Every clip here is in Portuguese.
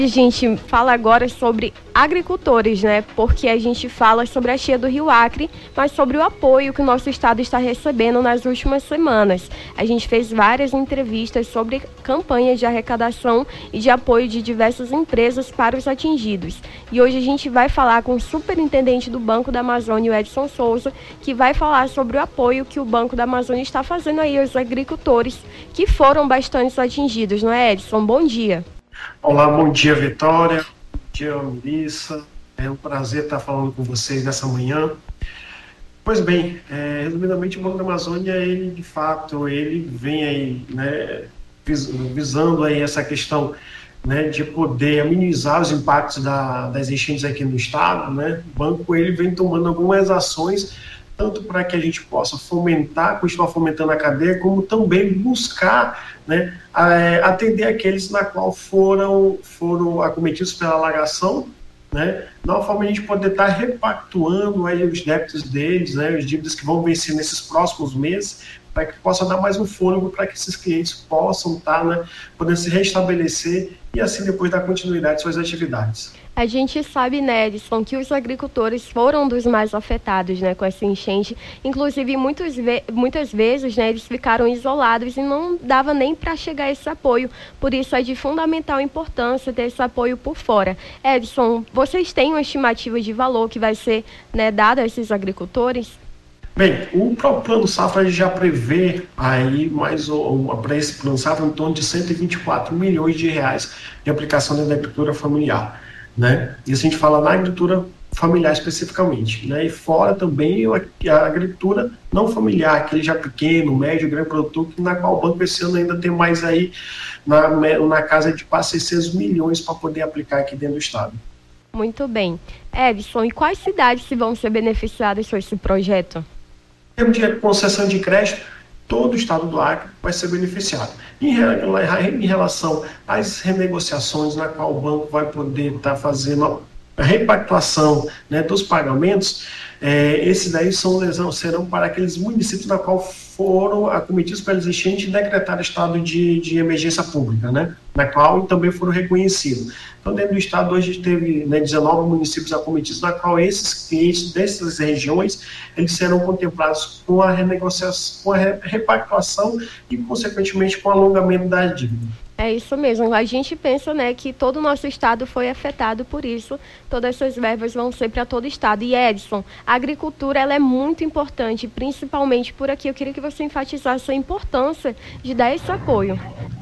A gente fala agora sobre agricultores, né? Porque a gente fala sobre a cheia do Rio Acre, mas sobre o apoio que o nosso estado está recebendo nas últimas semanas. A gente fez várias entrevistas sobre campanhas de arrecadação e de apoio de diversas empresas para os atingidos. E hoje a gente vai falar com o superintendente do Banco da Amazônia, o Edson Souza, que vai falar sobre o apoio que o Banco da Amazônia está fazendo aí aos agricultores que foram bastante atingidos, não é, Edson? Bom dia. Olá, bom dia, Vitória. Bom dia, Melissa. É um prazer estar falando com vocês nessa manhã. Pois bem, resumidamente, o Banco da Amazônia, ele de fato, ele vem aí, né, visando aí essa questão, né, de poder minimizar os impactos das enchentes aqui no estado, né. O banco, ele vem tomando algumas ações, tanto para que a gente possa fomentar, continuar fomentando a cadeia, como também buscar, né, atender aqueles na qual foram acometidos pela alagação, né, de uma forma a gente poder estar repactuando aí os débitos deles, né, os dívidas que vão vencer nesses próximos meses, para que possa dar mais um fôlego para que esses clientes possam estar, né, podendo se restabelecer e assim depois dar continuidade às suas atividades. A gente sabe, né, Edson, que os agricultores foram dos mais afetados, né, com essa enchente. Inclusive, muitas vezes, né, eles ficaram isolados e não dava nem para chegar esse apoio. Por isso é de fundamental importância ter esse apoio por fora. Edson, vocês têm uma estimativa de valor que vai ser, né, dada a esses agricultores? Bem, o próprio Plano Safra já prevê aí para esse Plano Safra em torno de 124 milhões de reais de aplicação da agricultura familiar, né? Isso a gente fala na agricultura familiar especificamente, né? E fora também a agricultura não familiar, aquele já pequeno, médio, grande produtor, na qual o banco esse ano ainda tem mais aí na casa de quase 600 milhões para poder aplicar aqui dentro do estado. Muito bem. Edson, e quais cidades se vão ser beneficiadas com esse projeto? Em termos de concessão de crédito, todo o estado do Acre vai ser beneficiado. Em relação às renegociações, na qual o banco vai poder estar fazendo a repactuação, né, dos pagamentos, esses daí serão para aqueles municípios na qual foram acometidos pelas enchentes e decretaram estado de emergência pública, né, na qual também foram reconhecidos. Então, dentro do estado, hoje a gente teve, né, 19 municípios acometidos, na qual esses clientes dessas regiões, eles serão contemplados com a renegociação, com a repactuação e, consequentemente, com o alongamento da dívida. É isso mesmo. A gente pensa, né, que todo o nosso estado foi afetado por isso. Todas essas verbas vão ser para todo o estado. E, Edson, a agricultura ela é muito importante, principalmente por aqui. Eu queria que você enfatizasse a importância de dar esse apoio.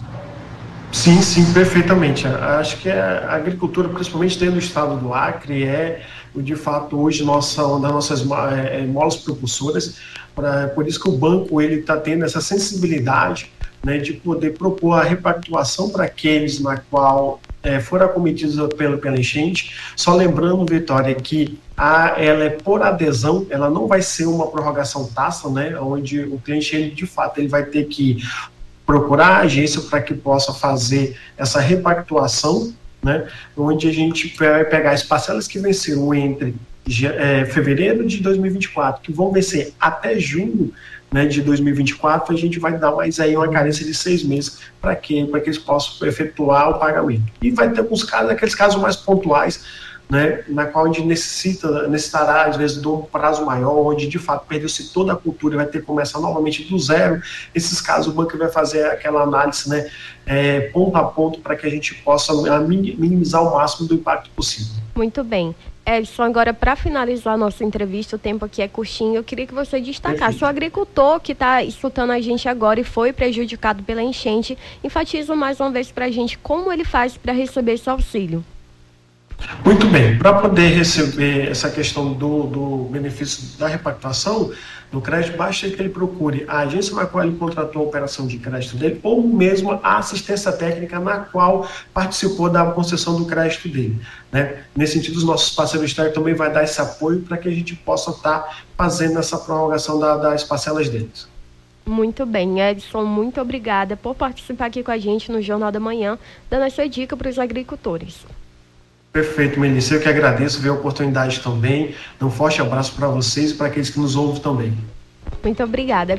Sim, perfeitamente. Acho que a agricultura, principalmente dentro do estado do Acre, de fato, hoje, uma das nossas molas propulsoras. Por isso que o banco está tendo essa sensibilidade, né, de poder propor a repactuação para aqueles na qual foram acometidos pela enchente. Só lembrando, Vitória, que ela é por adesão, ela não vai ser uma prorrogação tácita, né, onde o cliente, de fato, ele vai ter que procurar a agência para que possa fazer essa repactuação, né, onde a gente vai pegar as parcelas que venceram entre fevereiro de 2024, que vão vencer até junho, né, de 2024, a gente vai dar mais aí uma carência de 6 meses para que eles possam efetuar o pagamento. E vai ter alguns casos, aqueles casos mais pontuais, né, na qual a gente necessitará, às vezes, de um prazo maior, onde, de fato, perdeu-se toda a cultura e vai ter que começar novamente do zero. Esses casos, o banco vai fazer aquela análise, né, ponto a ponto, para que a gente possa minimizar o máximo do impacto possível. Muito bem. Edson, agora para finalizar a nossa entrevista, o tempo aqui é curtinho, eu queria que você destacasse o agricultor que está escutando a gente agora e foi prejudicado pela enchente. Enfatiza mais uma vez para a gente como ele faz para receber esse auxílio. Muito bem, para poder receber essa questão do benefício da repactuação do crédito, basta que ele procure a agência na qual ele contratou a operação de crédito dele ou mesmo a assistência técnica na qual participou da concessão do crédito dele, né? Nesse sentido, os nossos parceiros externos também vai dar esse apoio para que a gente possa estar fazendo essa prorrogação das parcelas deles. Muito bem, Edson, muito obrigada por participar aqui com a gente no Jornal da Manhã, dando essa dica para os agricultores. Perfeito, Melissa. Eu que agradeço ver a oportunidade também. Um forte abraço para vocês e para aqueles que nos ouvem também. Muito obrigada.